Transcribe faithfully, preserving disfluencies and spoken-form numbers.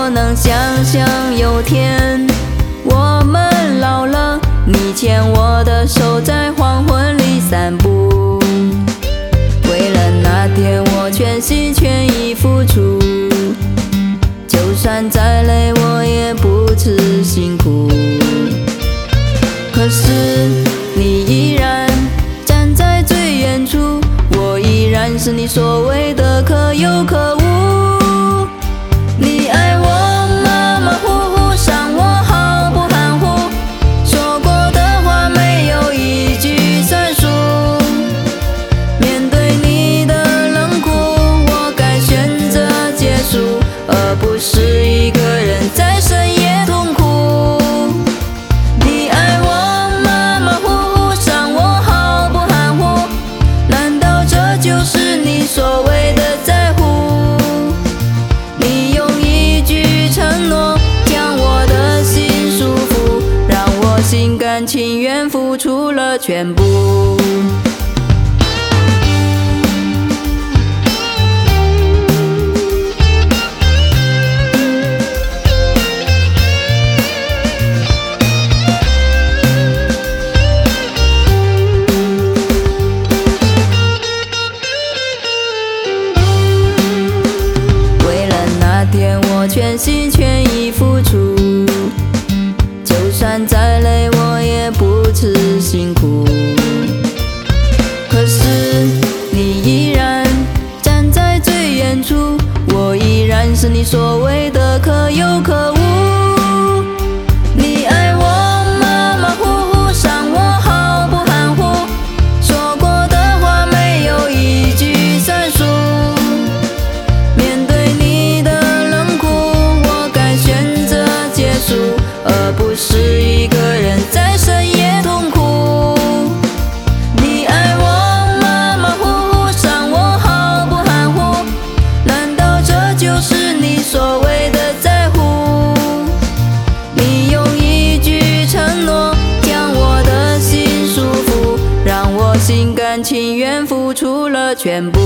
我能想象有天我们老了，你牵我的手在黄昏里散步。为了那天我全心全意付出，就算再累我也不辞辛苦。可是你依然站在最远处，我依然是你所谓的可有可无。你爱我马马虎虎，伤我毫不含糊，说过的话没有一句算数。面对你的冷酷，我该选择结束，而不是一个人在深夜痛苦。你爱我马马虎虎，伤我毫不含糊，难道这就是你所谓的在乎？你用一句承诺将我的心束缚，让我心甘情愿付出了全部。我全心全意付出，就算再累我也不辞辛苦。可是你依然站在最远处，我依然是你所谓的可有可无。你爱我马马虎虎，伤我毫不含糊，说过的话没有一句算数。而不是一个人在深夜痛苦。你爱我马马虎虎，伤我毫不含糊，难道这就是你所谓的在乎？你用一句承诺将我的心束缚，让我心甘情愿付出了全部。